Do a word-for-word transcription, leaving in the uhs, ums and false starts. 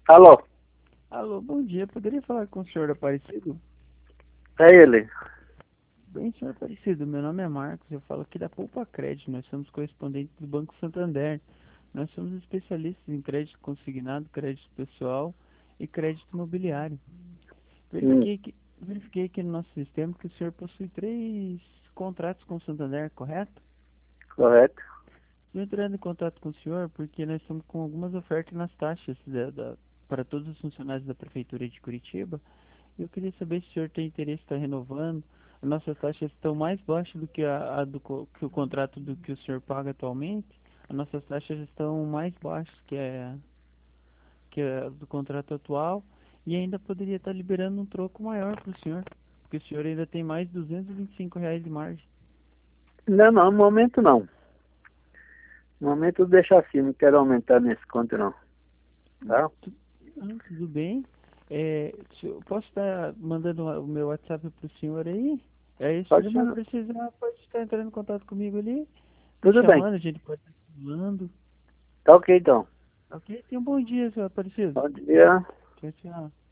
Alô, Alô, bom dia. Poderia falar com o senhor Aparecido? é ele. Bem, senhor Aparecido, meu nome é Marcos, eu falo aqui da Poupa Crédito, nós somos correspondentes do Banco Santander. Nós somos especialistas em crédito consignado, crédito pessoal e crédito imobiliário. Hum, Verifiquei, que, verifiquei aqui no nosso sistema que o senhor possui três contratos com o Santander, correto? correto. Estou entrando em contato com o senhor porque nós estamos com algumas ofertas nas taxas da- da- para todos os funcionários da Prefeitura de Curitiba. Eu queria saber se o senhor tem interesse em estar renovando. As nossas taxas estão mais baixas do que a, a do co- que o contrato do que o senhor paga atualmente. As nossas taxas estão mais baixas que a, que a do contrato atual e ainda poderia estar liberando um troco maior para o senhor, porque o senhor ainda tem mais duzentos e vinte e cinco reais de margem. Não, não, no momento não. No momento deixa assim, não quero aumentar nesse conto não. Tá? Tu- ah, tudo bem? É, se eu posso estar mandando o meu WhatsApp para o senhor aí? Aí se o Pode senhor mandar. precisar, pode estar entrando em contato comigo ali, me Tudo bem. chamando, a gente pode estar falando. Tá ok então. Ok? Tenha um bom dia, seu Aparecido. Bom dia. Tchau, tchau.